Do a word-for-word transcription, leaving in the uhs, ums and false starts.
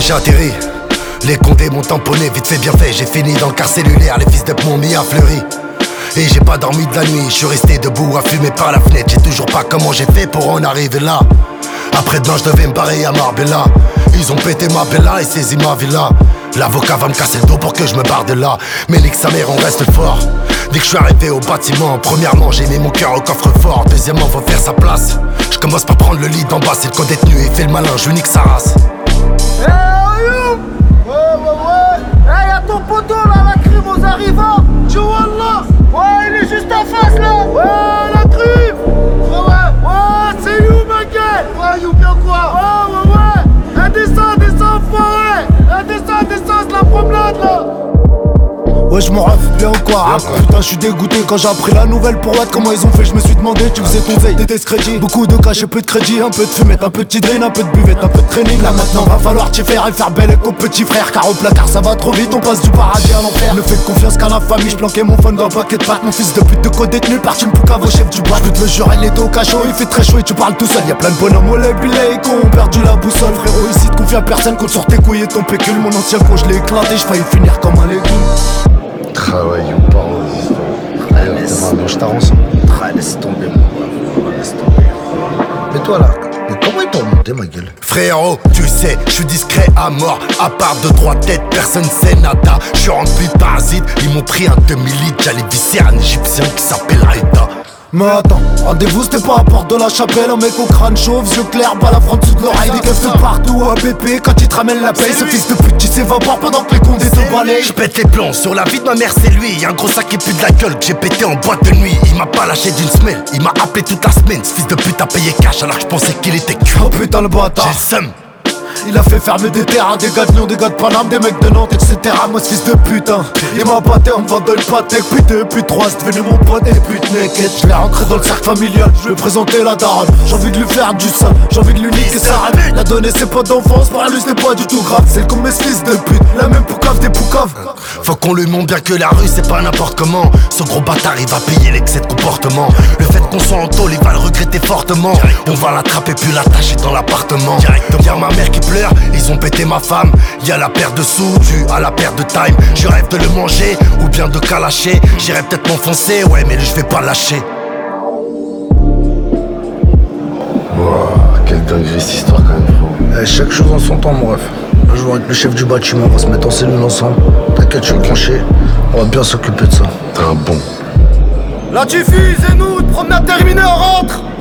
j'ai atterri. Les condés m'ont tamponné, vite fait bien fait. J'ai fini dans le quart cellulaire, les fils de m'ont mis à fleuri. Et j'ai pas dormi de la nuit, je suis resté debout à fumer par la fenêtre. J'ai toujours pas comment j'ai fait pour en arriver là. Après-demain je devais me barrer à Marbella. Ils ont pété ma bella et saisi ma villa. L'avocat va me casser le dos pour que je me barre de là. Mais nique sa mère, on reste fort. Dès que je suis arrivé au bâtiment, premièrement j'ai mis mon cœur au coffre-fort. Deuxièmement faut faire sa place. Je commence par prendre le lit d'en bas, c'est le co-détenu. Il fait le malin, je lui nique sa race. Hey, Ayoub! Ouais, ouais, ouais! Hey, y'a ton poteau là, la crime aux arrivants! Tu vois là? Ouais, il est juste en face là! Ouais, la crime! Ouais, ouais, ouais, c'est you ma gueule! Ouais, you bien quoi? Ouais, ouais, ouais! Elle descend, descend, forêt! Elle descend, descend, c'est la promenade là! Ouais, je m'en rafle bien ou quoi? Ah, putain, je suis dégoûté quand j'ai appris la nouvelle pour Watt. Comment ils ont fait, je me suis demandé, tu faisais ton veille, t'étais crédit. Beaucoup de cash et peu de crédit, un peu de fumette, un peu de tidrine, un peu de buvette, un peu de training. Là maintenant, va falloir t'y faire et faire belle avec au petit frère. Car au placard, ça va trop vite, on passe du paradis à l'enfer. Ne fais de confiance qu'à la famille, je planquais mon phone dans un paquet de pâtes. Mon fils de pute de co-détenu, parti me poucave au chef du bois. Je peux te le jurer, il était au cachot, il fait très chaud et tu parles tout seul. Y'a plein de bonhommes au lait, billets, qui ont perdu la boussole. Frérot, ici te confie à personne, compte sur tes couilles et ton pécule. Mon ancien con, je l'ai éclaté, je failli finir comme un légume. Travaille ou pas, d'ailleurs t'es maintenant je t'arrange. Laisse tomber mon ref, laisse tomber. Mais toi là, mais comment ils t'ont monté ma gueule? Frérot, tu sais, je suis discret à mort. À part deux trois têtes, personne sait nada. Je suis rempli de parasites, ils m'ont pris un demi-litre. J'allais visser un égyptien qui s'appelle Aïda. Mais attends, rendez-vous c'était pas à Porte de la Chapelle. Un mec au crâne chauve, yeux clairs, bas la fronte sous de l'oreille. Des keufs de partout, A B P, quand il te ramène la paye. Ce fils de pute qui s'évapore pendant que les condés te balayent. Je pète les plombs, sur la vie de ma mère c'est lui. Y'a un gros sac qui pue de la gueule que j'ai pété en boîte de nuit. Il m'a pas lâché d'une semelle, il m'a appelé toute la semaine. Ce fils de pute a payé cash alors que je pensais qu'il était cuit. Oh putain le bâtard, j'ai le seum. Il a fait fermer des terrains, des gars de Lyon, des gars de Paname, des mecs de Nantes, et cetera. Moi ce fils de putain, il m'a batté en me vendant une pâté. Puis deux, puis trois, c'est devenu mon pote. Et puis naked, je l'ai rentré dans le cercle familial. Je lui ai présenté la daronne, j'ai envie de lui faire du sang. J'ai envie de lui niquer sa rêve. La donner ses potes d'enfance, par lui c'était pas du tout grave. C'est comme mes fils de pute, la même poucave des poucaves. Faut qu'on lui montre bien que la rue c'est pas n'importe comment. Ce gros bâtard il va payer l'excès de comportement. Le fait qu'on soit en tôle il va le regretter fortement. On va l'attraper puis l'attacher dans l'appartement. Y'a ma mère qui pleure, ils ont pété ma femme. Y'a la paire de sous due à la paire de time. Je rêve de le manger ou bien de calacher. J'irai peut-être m'enfoncer, ouais mais je vais pas lâcher. Wow, quelle dinguerie cette histoire quand même frérot. Eh, chaque chose en son temps mon ref. Un jour avec le chef du bâtiment, on va se mettre en cellule ensemble. T'inquiète, je vais me trancher, on va bien s'occuper de ça. T'es un bon. Là tu fuses et nous, promenade terminée, on rentre.